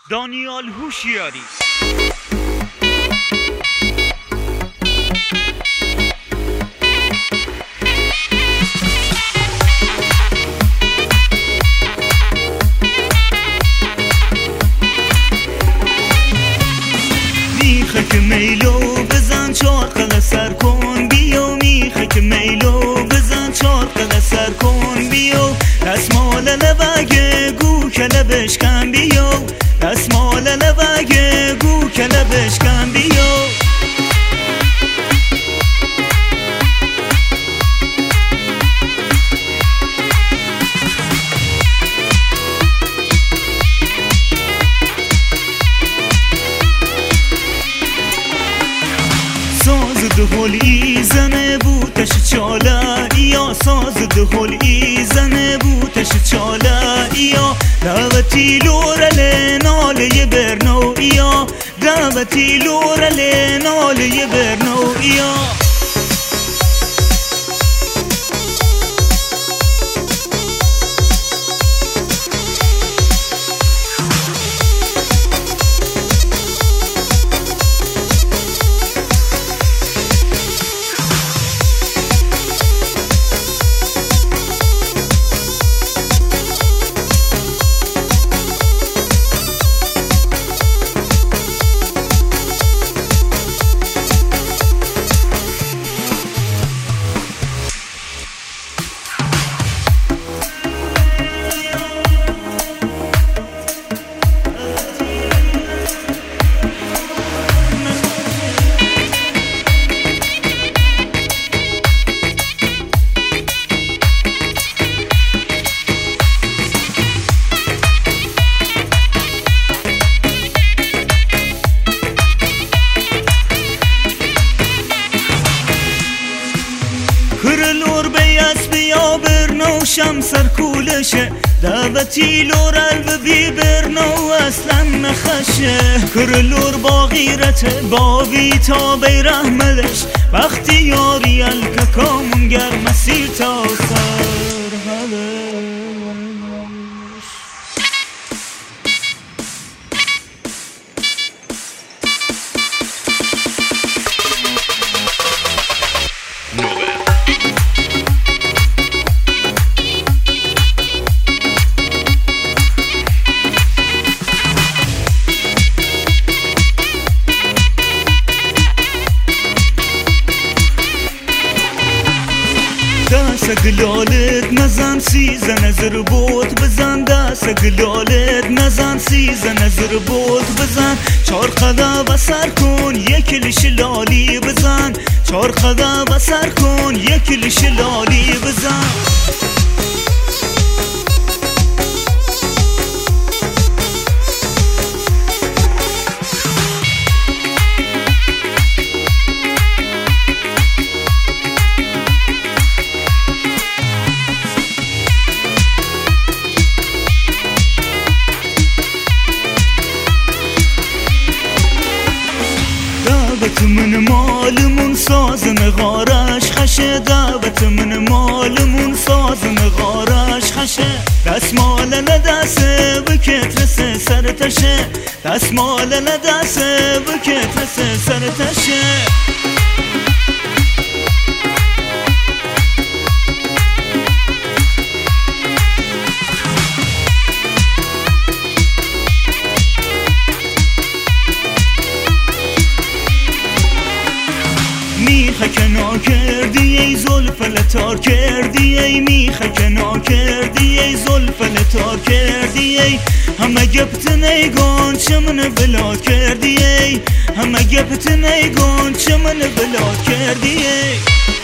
دانیال هوشیاری. میخه که میلو بزن چارقل سر کن بیو، میخه که میلو بزن چارقل سر کن بیو، دستمال لبگه گو کله بشکن بیو، دستمال لبگه گو کله بشکن بیو. ساز دهل ایزنه بوتش چاله یا، ساز دهل ایزنه بوتش چاله یا، دعوتی لورل ناله برنو یا، دعوتی لورل ناله برنو یا. کرلور بیاس بیا برنو شم سر کولشه، دعوتی لور الب بی برنو اصلا نخشه، کرلور با غیرت با ویتا بی رحملش، وقتی یاری الککامون گر مسیر تا سر هلش. دست گلالت نزن سیزن نظر بود بزن، دست گلالت نزن سیزن نظر بود بزن، چار قدا بسر کن یک لش لالی بزن، چار قدا بسر کن یک لش لالی بزن. دعوت من مالمون سازن غارش خشه، دعوت من مالمون سازن غارش خشه، دستمال لدسه بکت رسه سر تشه، دستمال لدسه بکت رسه سر تشه. میخه که نا کردی ای زلف لتار کردی ای، میخه که نا کردی ای زلف لتار کردی ای، همه گبت نیگان چه من بلا کردی ای، همه گبت نیگان چه من بلا کردی ای.